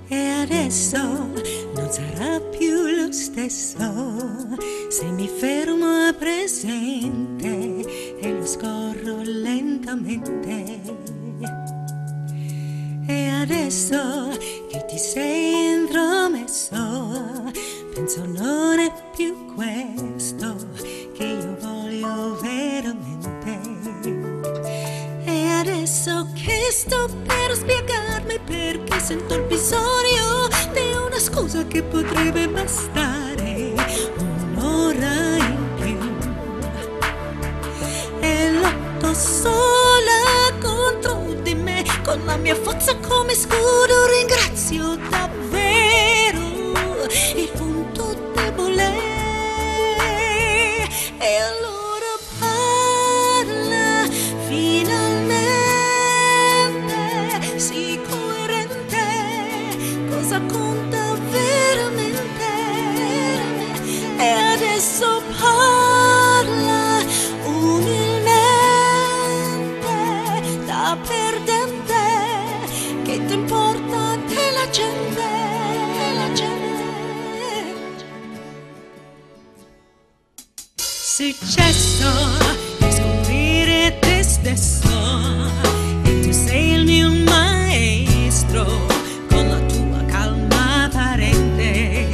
E adesso non sarà più lo stesso se mi fermo a presente e lo scorro lentamente. E adesso che ti sei intromesso, penso non è più questo che io voglio veramente. E adesso che sto per spiegarmi perché sento il bisogno di una scusa che potrebbe bastare un'ora in più, e lotto sola contro di me con la mia forza come scudo. Ringrazio davvero il punto debole. E allora parla finalmente, sii coerente, cosa conta veramente. E adesso parla umilmente, da perdente, che ti importa della gente, della gente. Successo di scoprire te stesso, e tu sei il mio maestro con la tua calma apparente.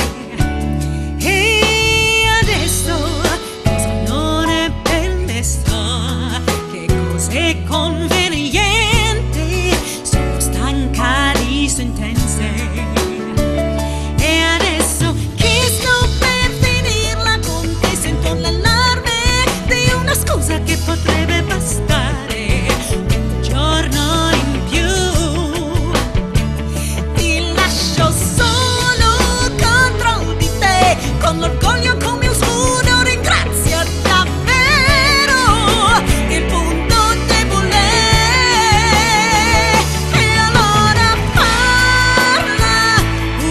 E adesso cosa non è permesso, che cos'è conveniente, sono stanca di sentenze. E adesso che sto per finirla con te, sento l'allarme di una scusa che potrebbe bastare un giorno in più. Ti lascio solo contro di te, con l'orgoglio come un scudo. Ringrazio davvero il punto debole. E allora parla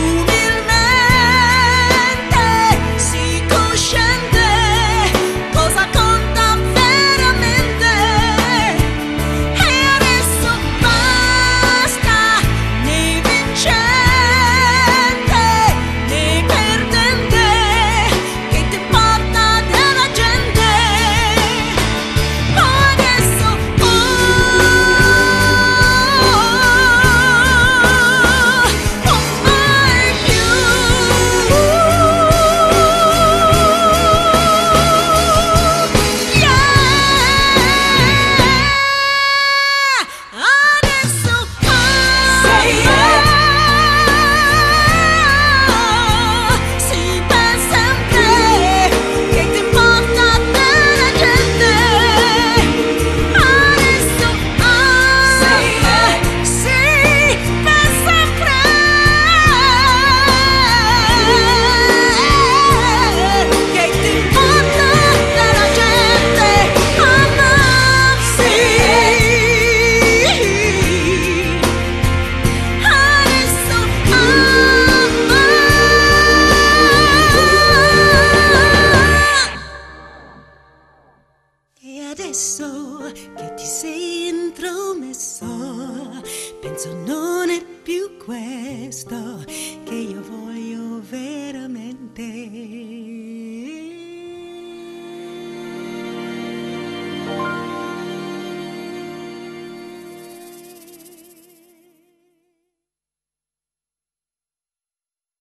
umilmente, sii cosciente, cosa conta veramente. E adesso basta, né vincente né perdente, che ti importa della gente. Adesso non mai più. Yeah! Adesso sii per sempre, che ti importa della gente. Adesso sii per sempre, che ti importa della gente. E adesso che ti sei intromesso, penso non è più questo che io voglio veramente.